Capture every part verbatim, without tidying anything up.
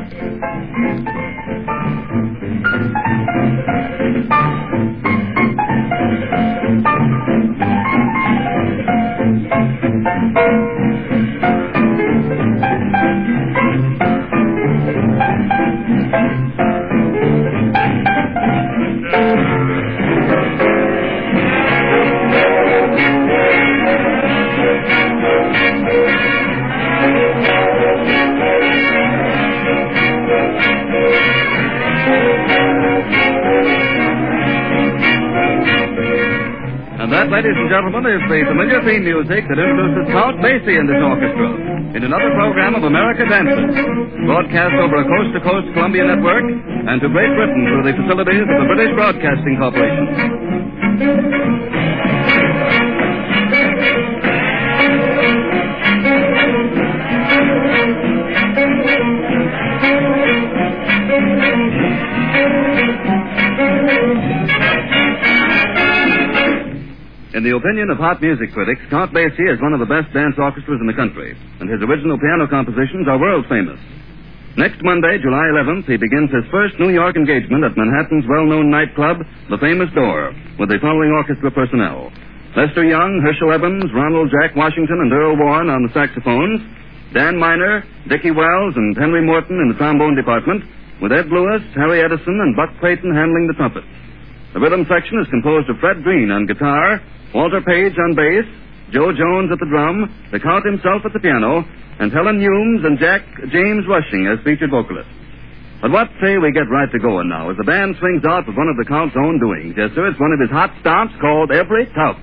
Ladies and gentlemen, is the familiar theme music that introduces Count Basie and his orchestra in another program of America Dances, broadcast over a coast-to-coast Columbia network and to Great Britain through the facilities of the British Broadcasting Corporation. In the opinion of hot music critics, Count Basie is one of the best dance orchestras in the country, and his original piano compositions are world famous. Next Monday, July eleventh, he begins his first New York engagement at Manhattan's well-known nightclub, The Famous Door, with the following orchestra personnel: Lester Young, Herschel Evans, Ronald Jack Washington, and Earl Warren on the saxophones, Dan Miner, Dickie Wells, and Henry Morton in the trombone department, with Ed Lewis, Harry Edison, and Buck Clayton handling the trumpets. The rhythm section is composed of Fred Green on guitar, Walter Page on bass, Joe Jones at the drum, the Count himself at the piano, and Helen Humes and Jack James Rushing as featured vocalists. But what say we get right to going now as the band swings out with one of the Count's own doings. Yes, sir, it's one of his hot stomps called Every Tub.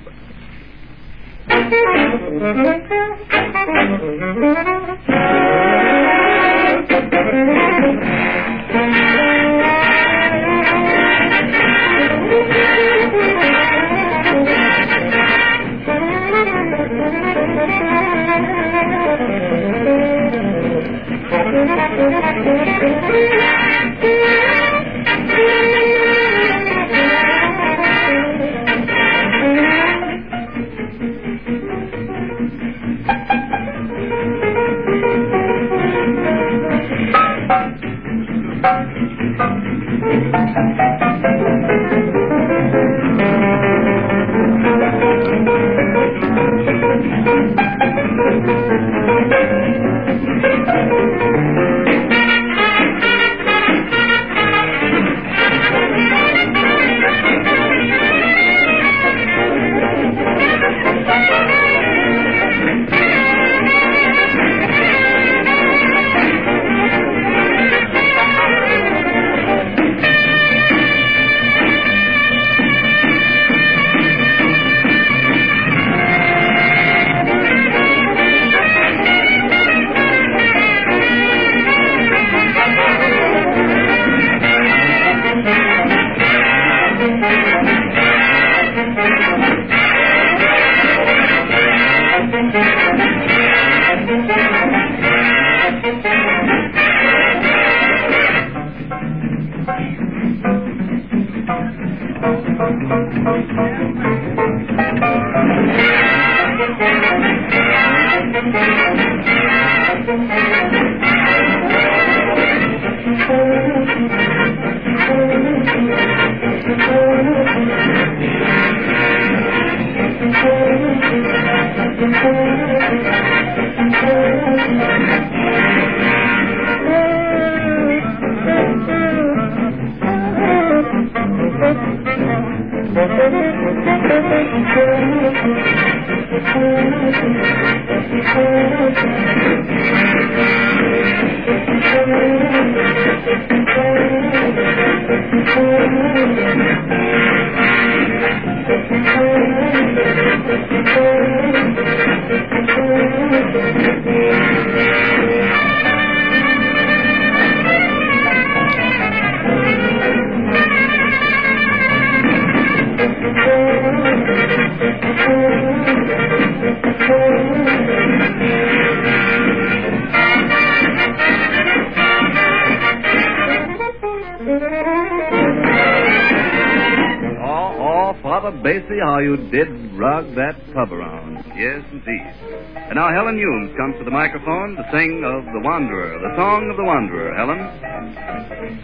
Basie, how you did rug that tub around. Yes, indeed. And now Helen Humes comes to the microphone to sing of The Wanderer, the song of the Wanderer. Helen?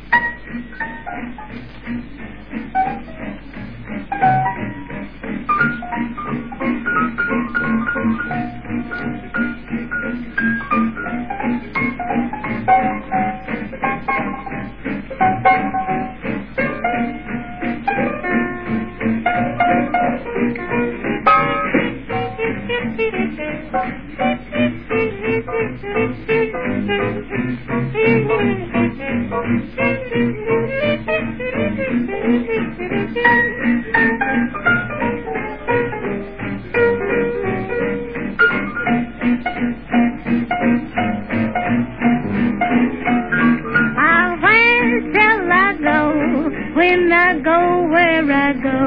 When I go where I go,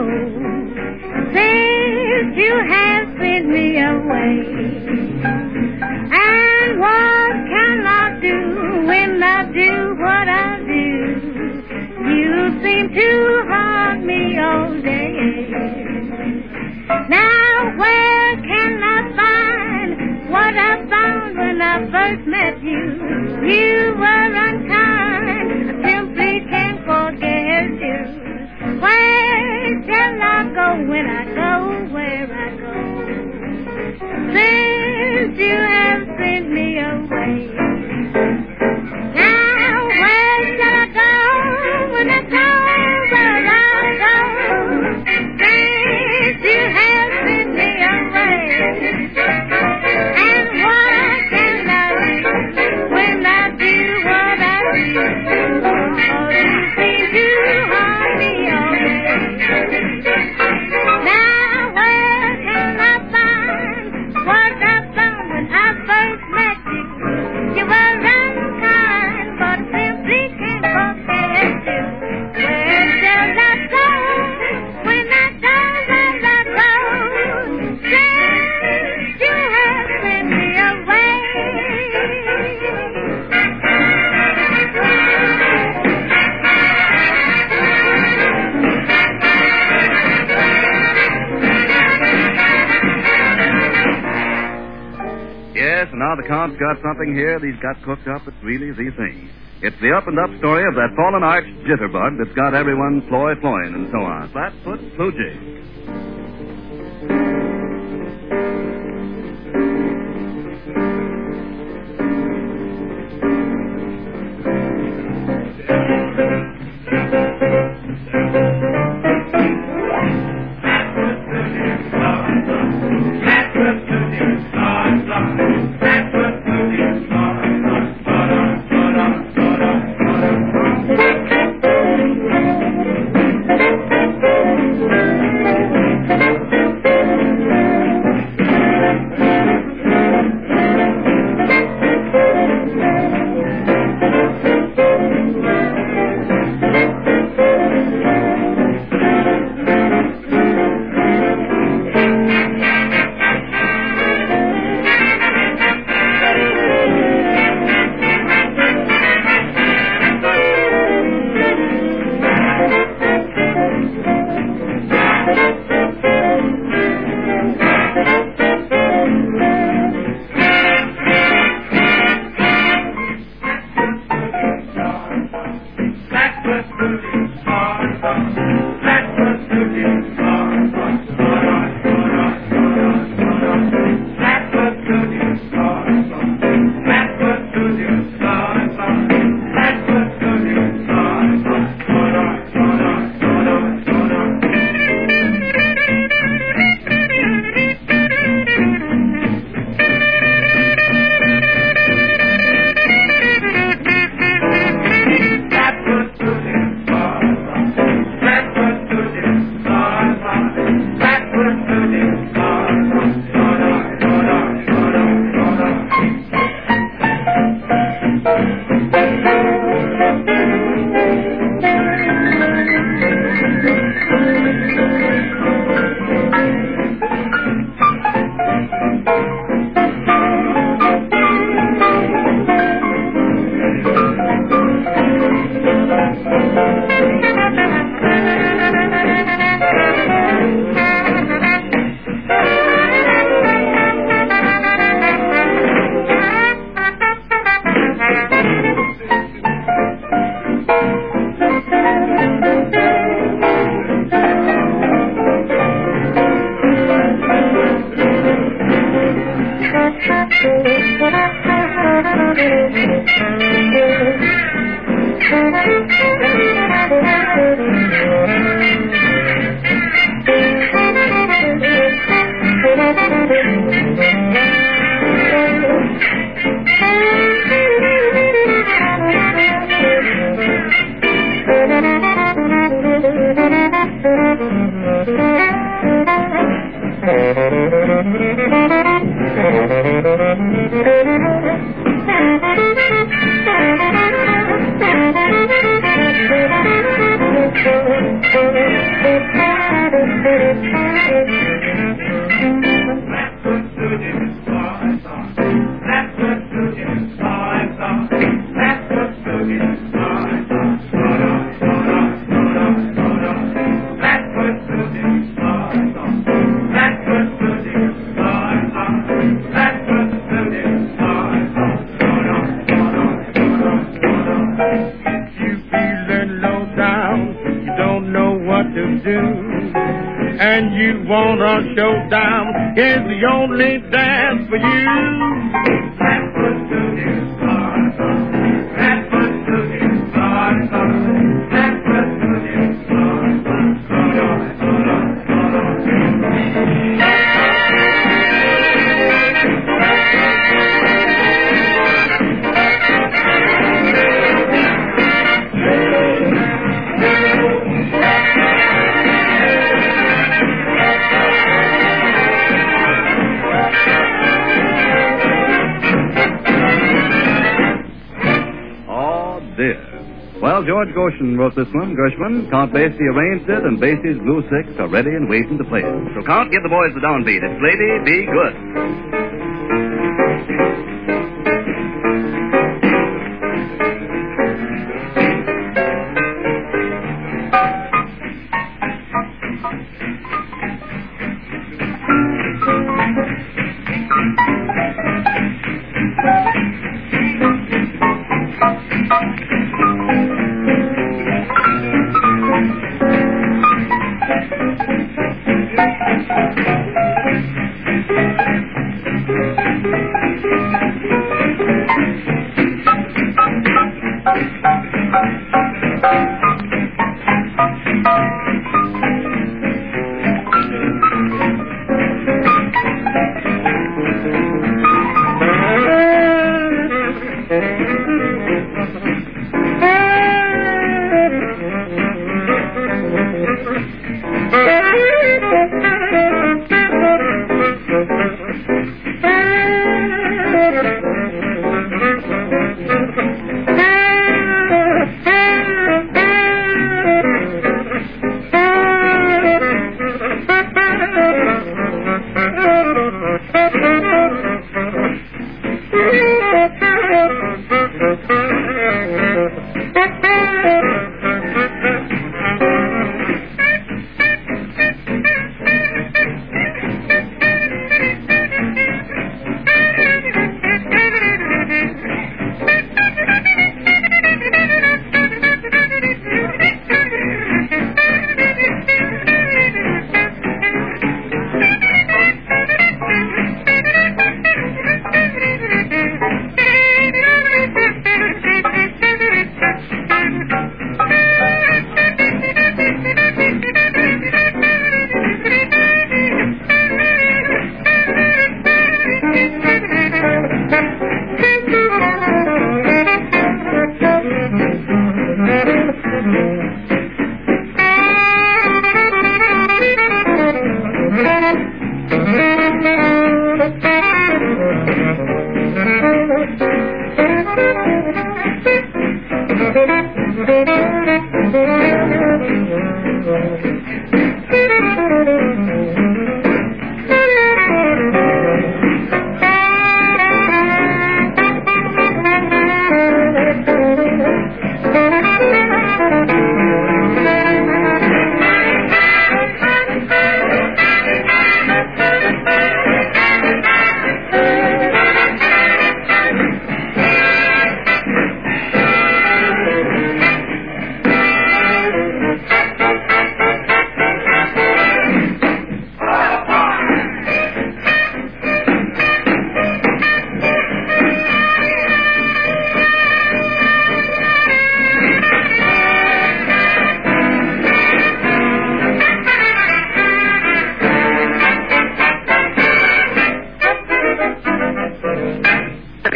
since you have sent me away. And what can I do when I do what I do? You seem to haunt me all day. Now where can I find what I found when I first met you? You were unkind, I simply can't forget you. Where shall I go when I go where I go? Since you have sent me away. Now where shall I go when I go where I go? Since you have sent me away. And what can I do when I do what I do? Oh, you seem to haunt me all day. Now where can I find what I found when I first met you? You were unkind, but simply can't forget you. Where shall I go when I go where I go? Since you have sent me away. Yes, and now the Count's got something here that he's got cooked up that's really the thing. It's the up-and-up story of that fallen arch jitterbug that's got everyone ploy-ploying and so on. Flatfoot Floojay. And you want a showdown, is the only dance for you. That's what Susie Star. That's what Susie Star. That's what Susie Star. Well, George Gershwin wrote this one. Gershwin, Count Basie arranged it, and Basie's Blue Six are ready and waiting to play it. So, Count, give the boys the downbeat. It's Lady Be Good.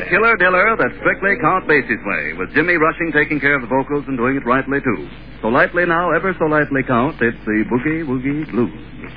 Killer Diller that's strictly Count Basie's way, with Jimmy Rushing taking care of the vocals and doing it rightly, too. So lightly now, ever so lightly, Count, it's the Boogie Woogie Blues.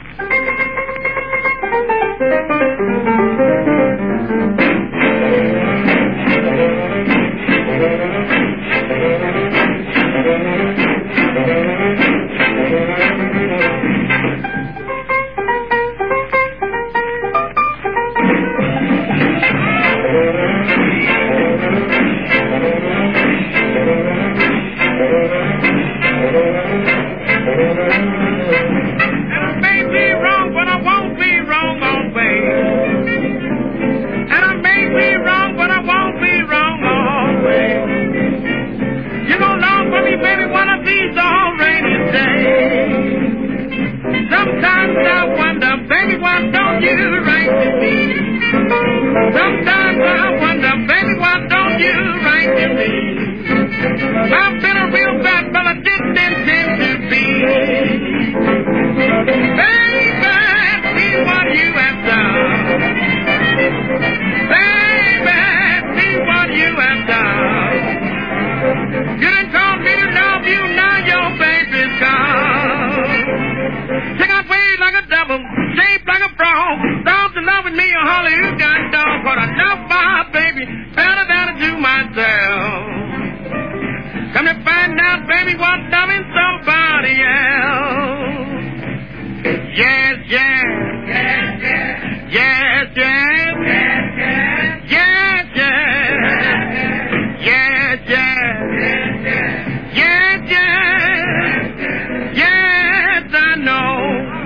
Sometimes I wonder, baby, why don't you write to me? I've been a real bad fella, didn't intend to be. Baby, see what you have done. Baby, see what you have done. You done told me to love you, now your baby's gone. Check out way like a double, shaped like a frog. Down to loving me, a holly, you got dog. But I love my baby better than I do myself. Come to find out, baby, what loving somebody else. Yes, yes. Yes, yes. Yes, yes. Yes, yes. Yes, yes. Yes, yes. Yes, yes. Yes, I know.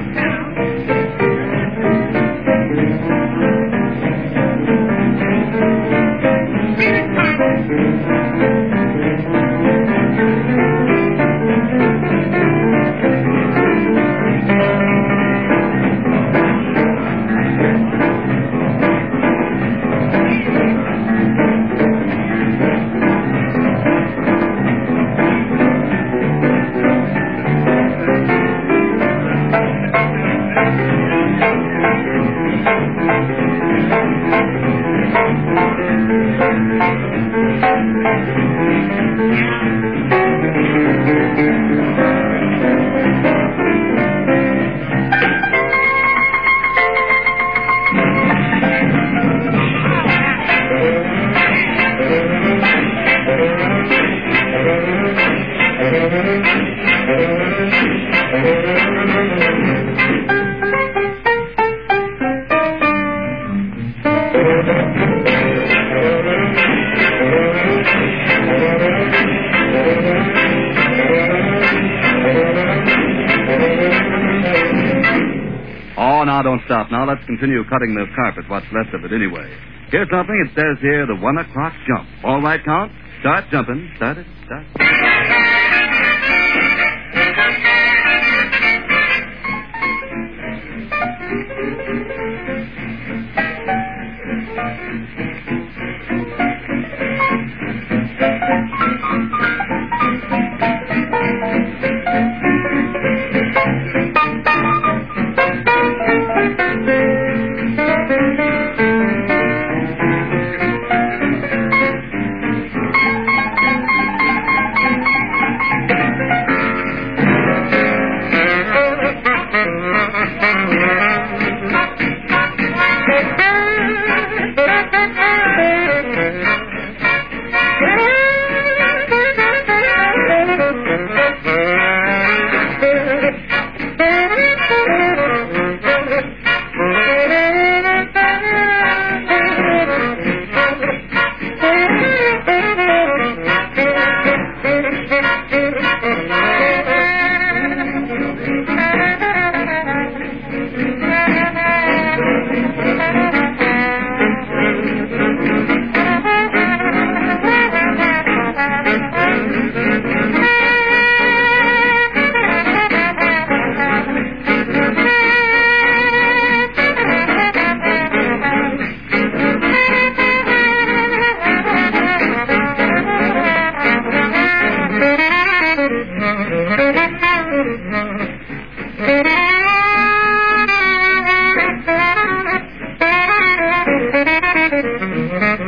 Oh, now don't stop. Now let's continue cutting this carpet, what's left of it anyway. Here's something. It says here, the one o'clock jump. All right, Count? Start jumping. Start it. Start.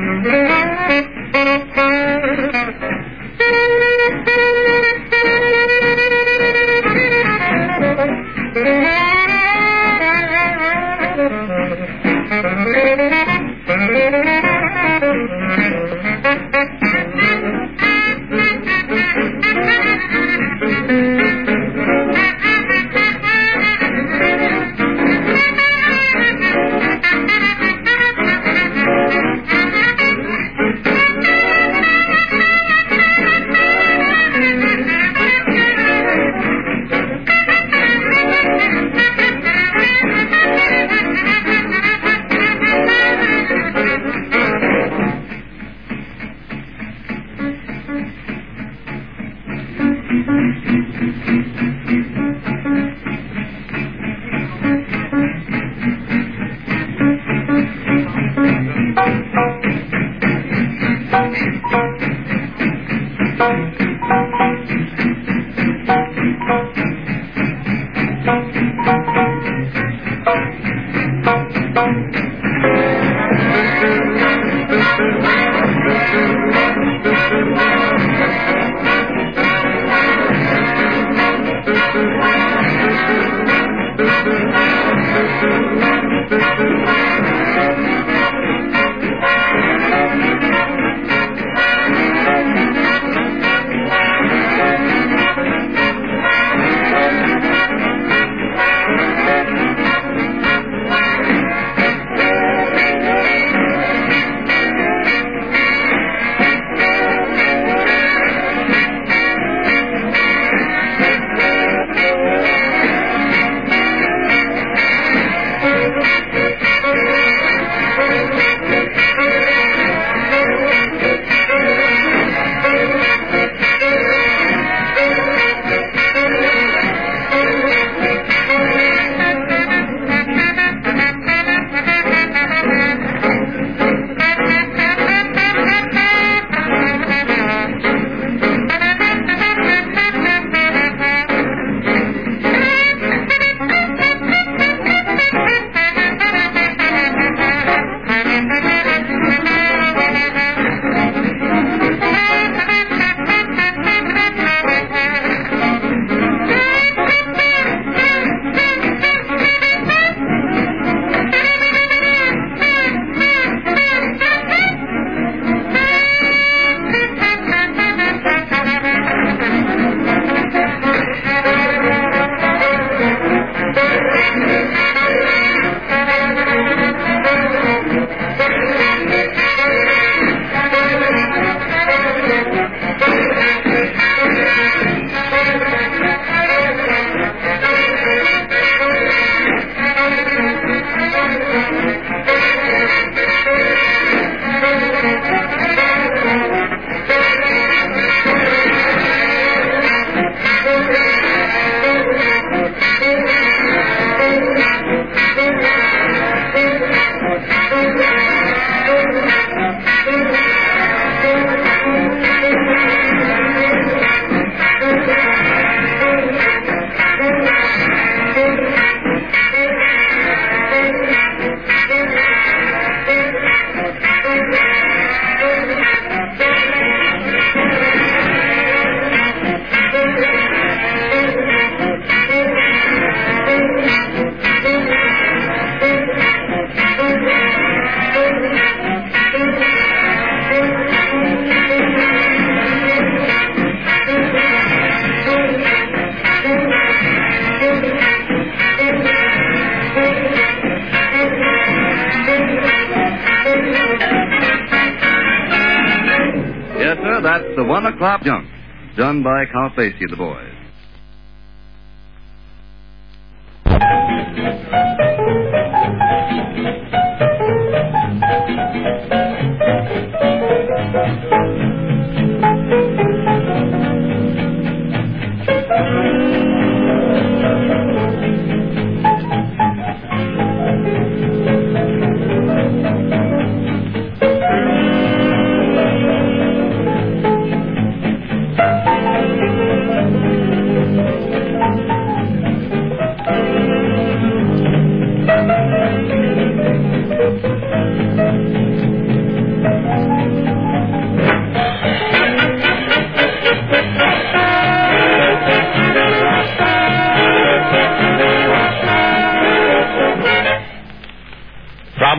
That's the One O'Clock Jump, done by Count Basie and the boys.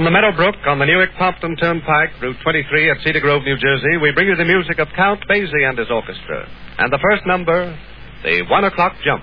From the Meadowbrook on the Newark-Pompton Turnpike, Route twenty-three at Cedar Grove, New Jersey, we bring you the music of Count Basie and his orchestra. And the first number, the One O'Clock Jump.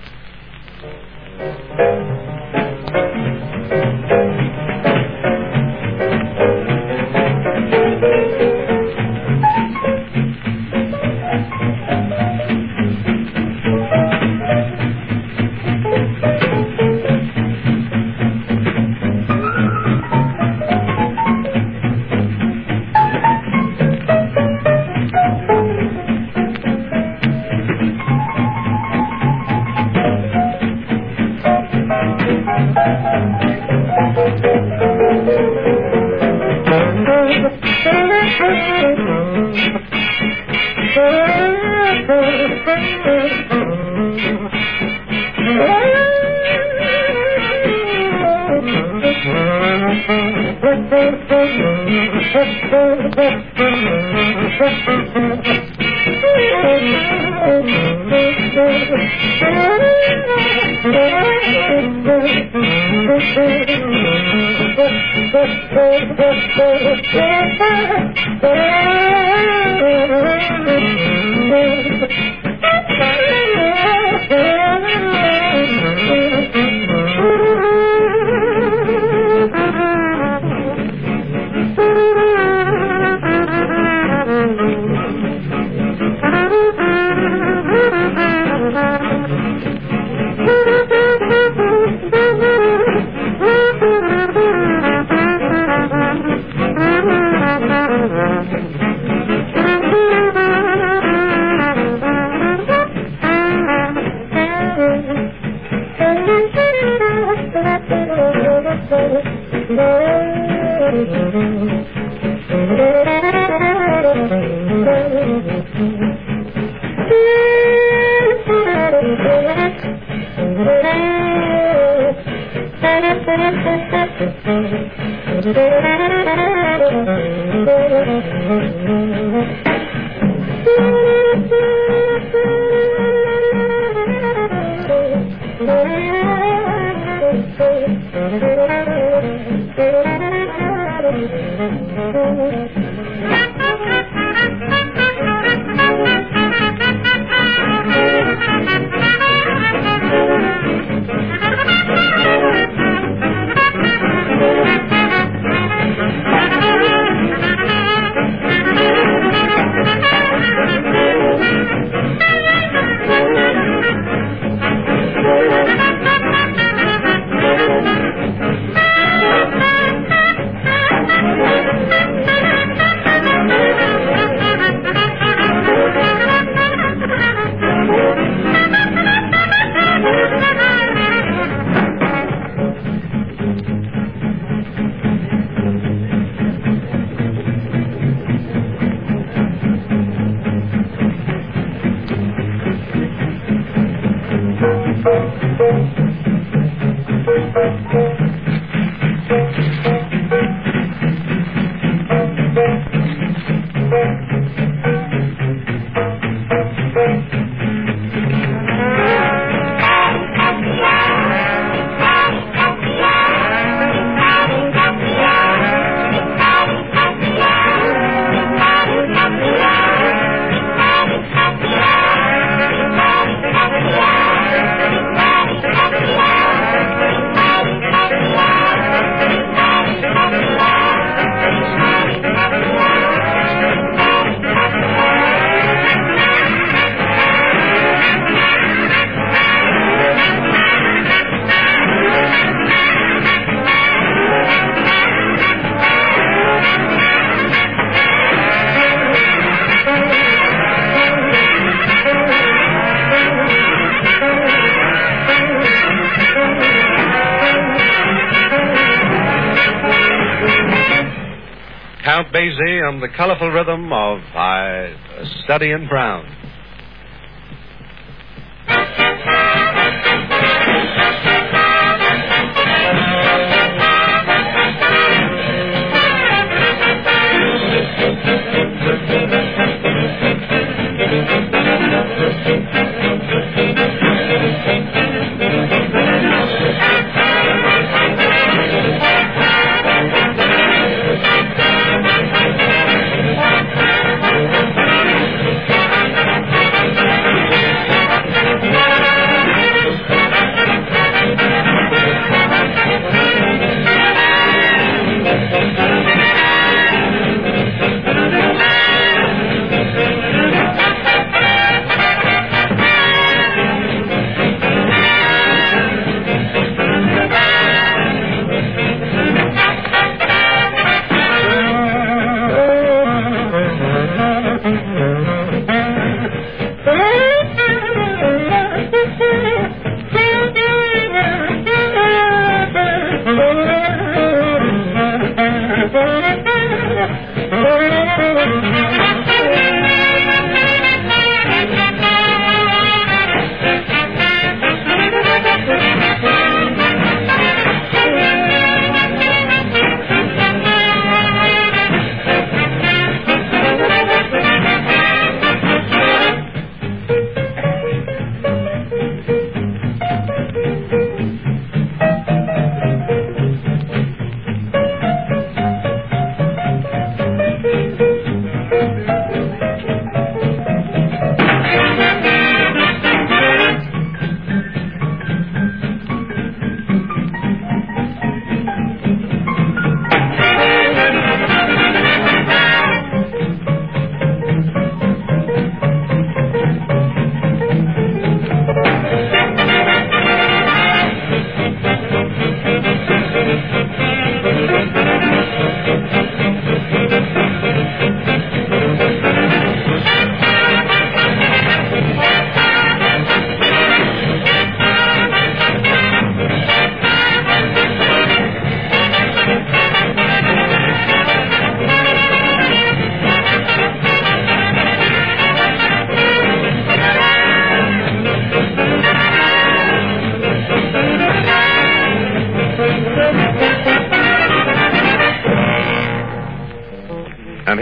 Count Basie on the colorful rhythm of I Study in Brown.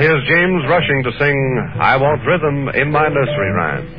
here's James rushing to sing I Want Rhythm in My Nursery Rhymes.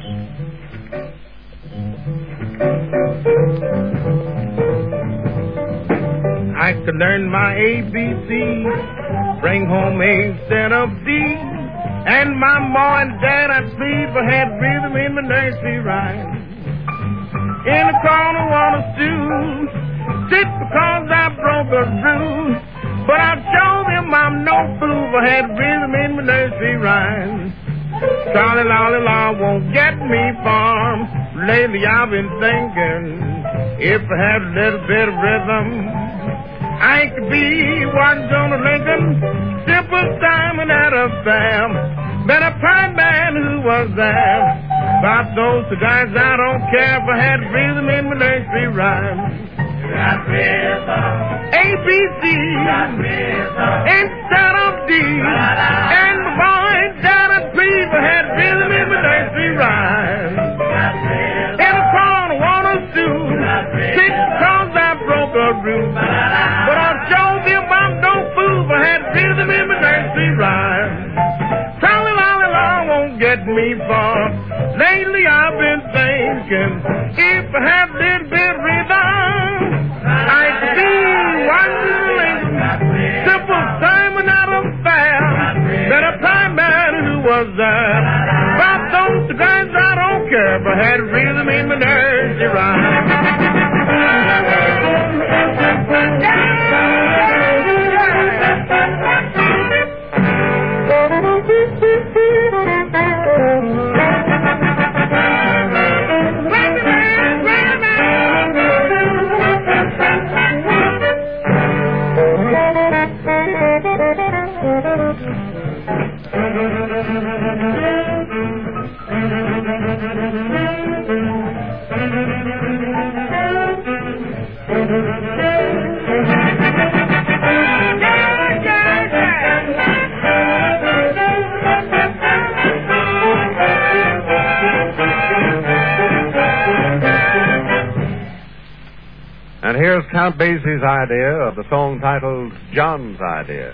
I could learn my A B C, bring home A instead of D, and my ma and dad I'd plead for had rhythm in my nursery rhyme. In the corner on a stool, sit because I broke a rule, but I show them I'm no fool for had rhythm in my nursery rhyme. Charlie Lolly Law won't get me far. Lately I've been thinking if I had a little bit of rhythm, I could be Washington or Lincoln, Simple Simon at a fair. But a prime man who was there. About those two guys I don't care if I had rhythm in my nursery rhyme. Got rhythm. A B C. Got rhythm. Instead of D. And the boy down at please I had rhythm in my nursery rhyme. Got rhythm. In the corner on a stool. Six because I broke a rule. But I showed them I'm no fool I had rhythm in my nursery rhyme. Charlie Lolly Law won't get me far. Lately I've been thinking if I had a little bit of rhythm, I could be Washington Lincoln, Simple Simon out of fair. That a prime man who was there. About those guys I don't care if I had rhythm in my nursery rhyme. And here's Count Basie's idea of the song titled John's Idea.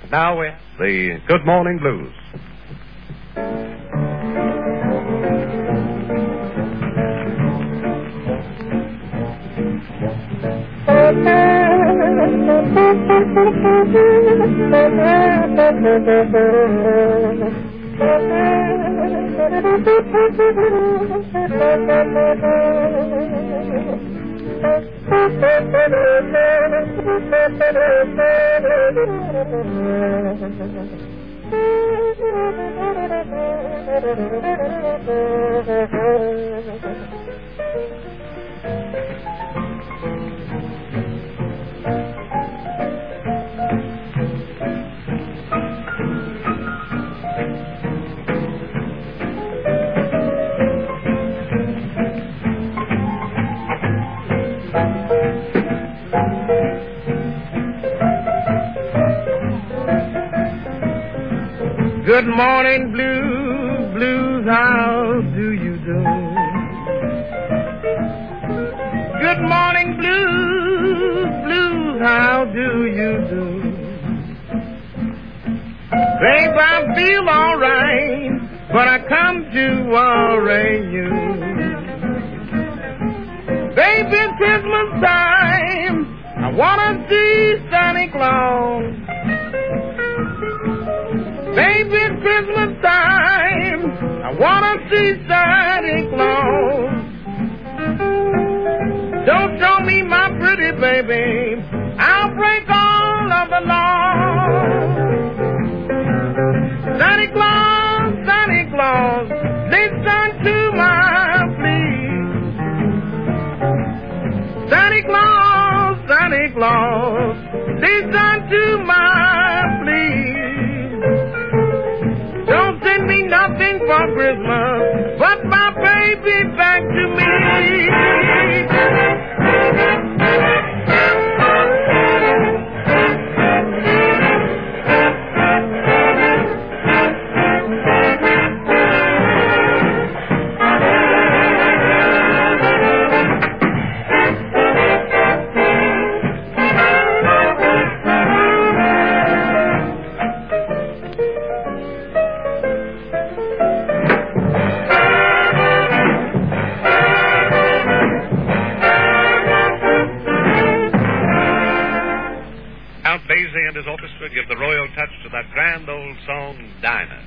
Now we have the Good Morning Blues. Good morning, blues, blues, how do you do? Good morning, blues, blues, how do you do? Babe, I feel alright, but I come to worry you. Babe, it's Christmas time, I wanna see Santa Claus. Baby, it's Christmas time, I wanna see Santa Claus. Don't show me my pretty baby, I'll break all of the laws. Santa Claus, Santa Claus, listen to my plea. Santa Claus, Santa Claus, listen to my plea. Don't send me nothing for Christmas, but my baby back to me. Give the royal touch to that grand old song, Dinah.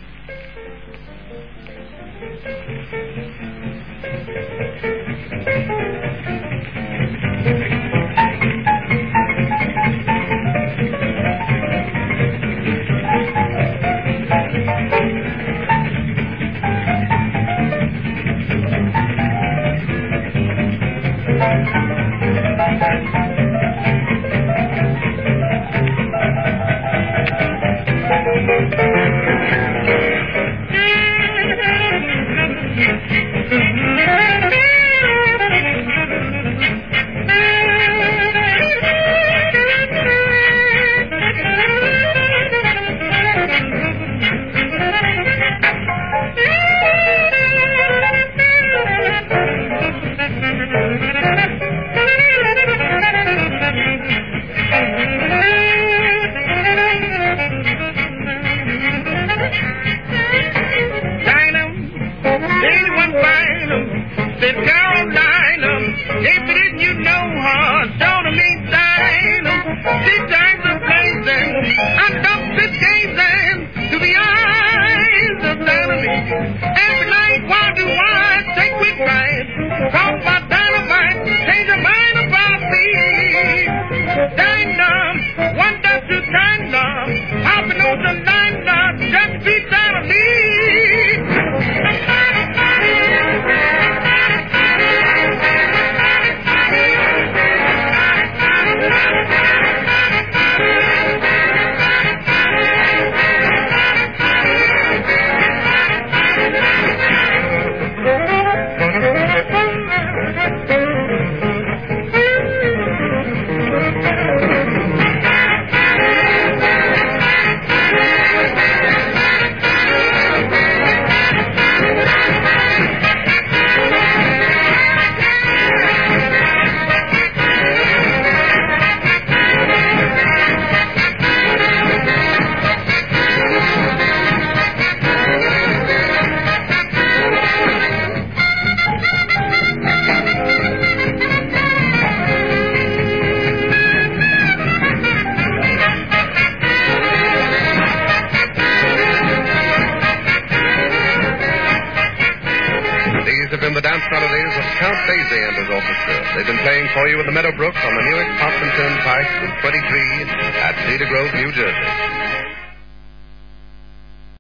been the dance melodies of Count Basie and his orchestra. They've been playing for you in the Meadowbrook on the Newark Potsdam Turnpike, Route twenty-three, at Cedar Grove, New Jersey.